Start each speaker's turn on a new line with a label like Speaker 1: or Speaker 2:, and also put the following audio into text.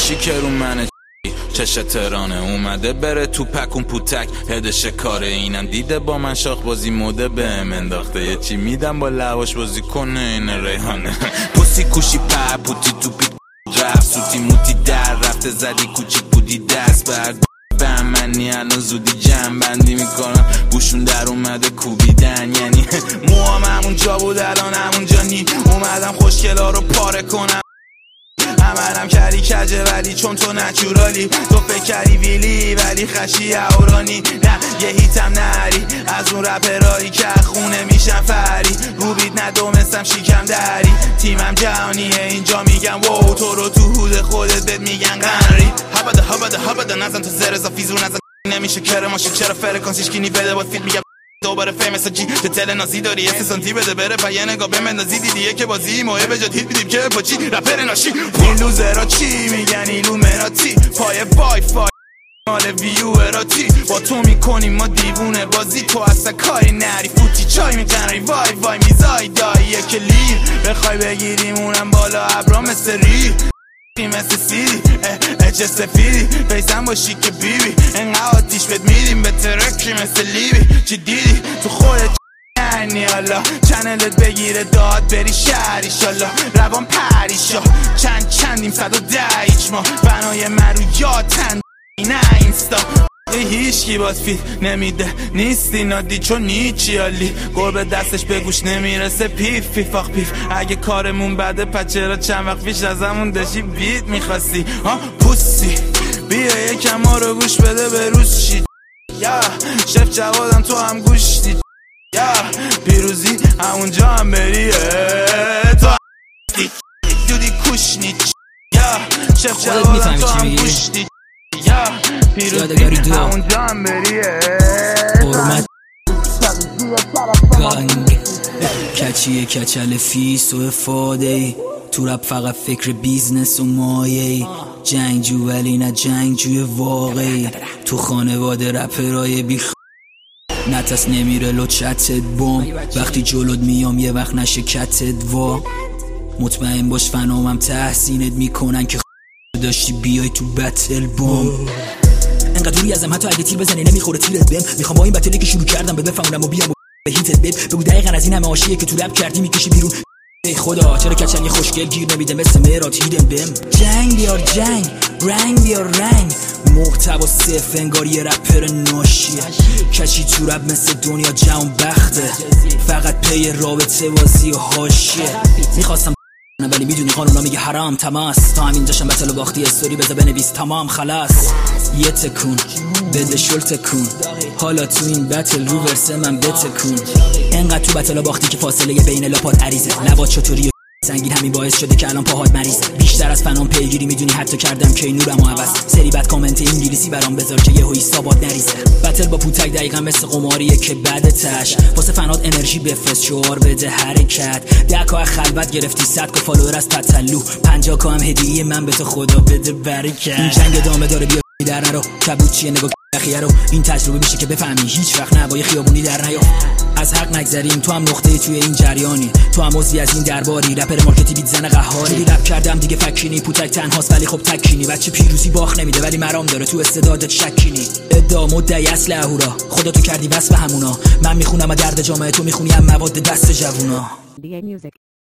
Speaker 1: نمیشی که رو منه چشه ترانه اومده بره تو پکون پوتک هدش کاره اینم دیده با من شاخ بازی موده بهم انداخته یه چی میدم با لواش بازی کنه این ریحانه پوسی کوشی پر پوتی تو پیت رفت سوتی موتی در رفته زدی کوچیک بودی دست به منی الان زودی جمع بندی میکنم بوشون در اومده کوبیدن یعنی موام همونجا بود الان همونجا نی اومدم خوشگلا رو پاره کنم عملم کردی کجه ولی چون تو نچورالی تو فکر کردی ویلی ولی خشی اورانی نه یه هیتم نری از اون رپرایی که خونه میشن فری روبید ندومستم شیکم دری تیمم جهانیه اینجا میگن وو تو رو تو حود خودت بهت میگن قنری هبده نزن تو زر زافیزون نزن نمیشه کرماشی چرا فرکانسیش کی بده با فیلم میگم دوباره فیمس جی تو تل نازی داری یه سانتی بده بره پا یه نگاه به مندازی دیدیه که بازی موه به جات هیت بیدیم که پاچی رپر ناشی این لوزرها چی میگن ایلومناتی پای وای فای مال ویوراتی با تو میکنیم ما دیوونه بازی تو اصلا کاری نری فوتی چای میزنی وای میزای داییه که لیر بخوای بگیریم اونم بالا ابرا مثل ری مثل سیدی اچ سفیدی بیسم باشی که بیبی انقدر آتیش بهت میدیم به ترکی مثل لیبی چی دیدی تو خودت یعنی حالا چنلت بگیره داد بری شهر ایشالله روان پریشا چندیم 110 هیچ ما بنای من رو یادتن نه اینستا هیچکی باز فیت نمیده نیستی نادی چون نیچی حالی گربه دستش به گوش نمیرسه پیف آخ پیف اگه کارمون بده پچرا چند وقت پیش ازمون داشتی بیت میخواستی ها پوسی بیا یکم ما رو گوش بده به روز شید یا شف جوادم تو هم گوشتی یا پیروزی همونجا هم بریه تو دودی کشنی یا شف جوادم تو هم گوشتی
Speaker 2: یادگاری دو قرمت گانگ کچیه کچل فیس و افاده ای تو رپ فقط فکر بیزنس و مایه ای جنگجو ولی نه جنگجوی واقعی تو خانواده رپرای بیخ نتس نمیره لو چتت بوم وقتی جلوت میام یه وقت نشه کتت وا مطمئن باش فنامم تحسینت میکنن که داشتی بیای تو بتل بوم انقدر دوری ازم حتی اگه تیر بزنی نمیخوره تیرت بهم میخوام با این بتلی که شروع کردم به بفهمونم و بیام به هیتت بگو دقیقاً از این همه عاشقیه که تو رپ کردی میکشی بیرون ای خدا چرا کچل یه خوشگل گیر نمیده مثل مرات هیدم بهم جنگ بیار جنگ رنگ بیار رنگ محتوا صفر انگار یه رپر ناشیه کچی تو رپ مثل دنیا جهان بخته فقط پی رابطه بازی و حاشیه میخواستم ولی میدونی قانونا میگه حرام تماس تا همینجاشم بتل و باختی استوری بذار بنویس تمام خلاص یه تکون بده شل تکون حالا تو این بتل رو ورسه من بتکون انقدر تو بتل و باختی که فاصله بین لاپات عریضه لبات چطوری سنگین همین باعث شده که الان پاهات مریضه بیشتر از فنام پیگیری میدونی حتی کردم که نورمو عوض سری بعد کامنت انگلیسی برام بذار که یهو حسابات نریزه بتل با پوتک دقیقاً مثل قماریه که بعد تش واسه فنات انرژی بفرست شعار بده حرکت 10K خلوت گرفتی 100K فالوور از پتلو 50K هم هدیه من به تو خدا بده برکت این جنگ ادامه داره بیا در نرو کبوت چیه نگاه اخیه رو این تجربه میشه که بفهمی هیچ وقت نبای خیابونی در نیا از حق نگذریم تو هم نقطه توی این جریانی تو هم عضوی از این درباری رپر مارکتی بیت زن قهاری رپ کردم دیگه فکینی پوتک تنهاست ولی خب تکینی بچه پیروزی باخ نمیده ولی مرام داره تو استعدادت شکینی ادعا مدعی اصل اهورا خدا تو کردی وصف همونا من میخونم درد جامعه تو میخونی هم مواد دست جوونا